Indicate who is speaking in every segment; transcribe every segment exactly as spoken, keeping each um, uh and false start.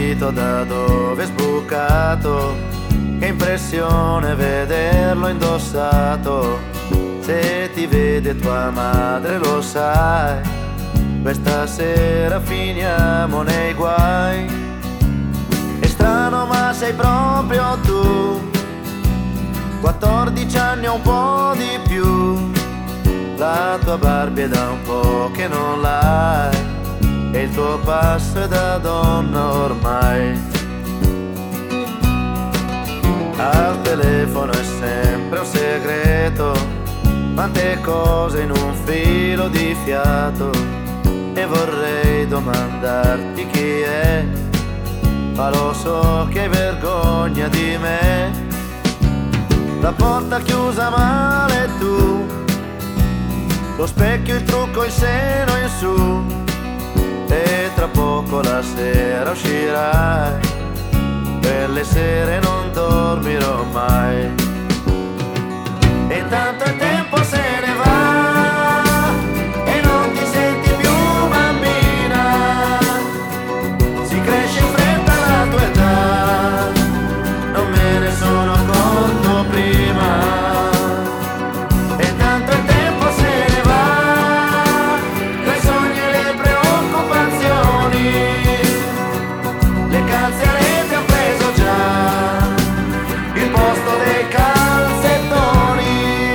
Speaker 1: vestito da dove è sbucato, che impressione vederlo indossato. Se ti vede tua madre lo sai, questa sera finiamo nei guai. È strano ma sei proprio tu, quattordici anni o un po' di più. La tua Barbie è da un po' che non l'hai, e il tuo passo è da donna ormai. Al telefono è sempre un segreto, quante cose in un filo di fiato. E vorrei domandarti chi è, ma lo so che hai vergogna di me. La porta chiusa male tu, lo specchio, il trucco, il seno in su, e tra poco la sera uscirai, per le sere non dormirò mai. E tanto il tempo se ne va e non ti senti più bambina, si cresce in fretta la tua età, non me ne sono accorto prima. E tanto il tempo se ne va, tra i sogni e le preoccupazioni, le calze a rete han preso già il posto dei calzettoni.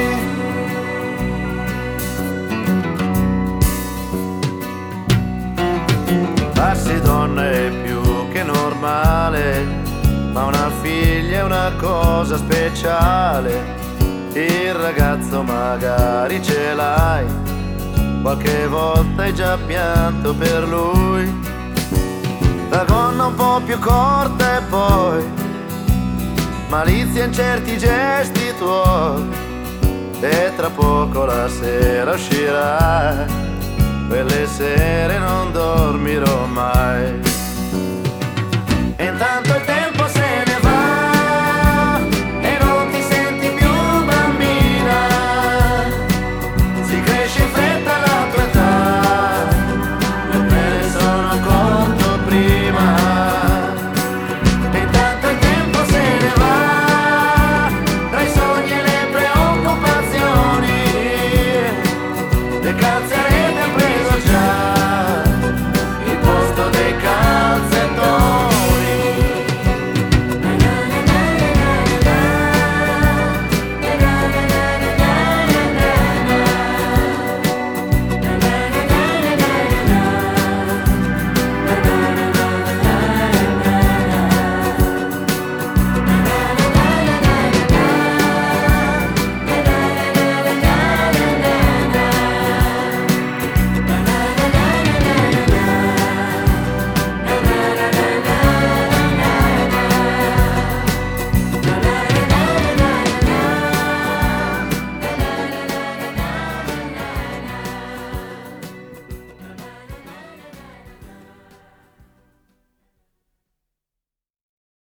Speaker 1: Farsi donna è più che normale, ma una figlia è una cosa speciale. Il ragazzo magari ce l'hai, qualche volta hai già pianto per lui. La gonna un po' più corta e poi malizia in certi gesti tuoi, e tra poco la sera uscirà, quelle sere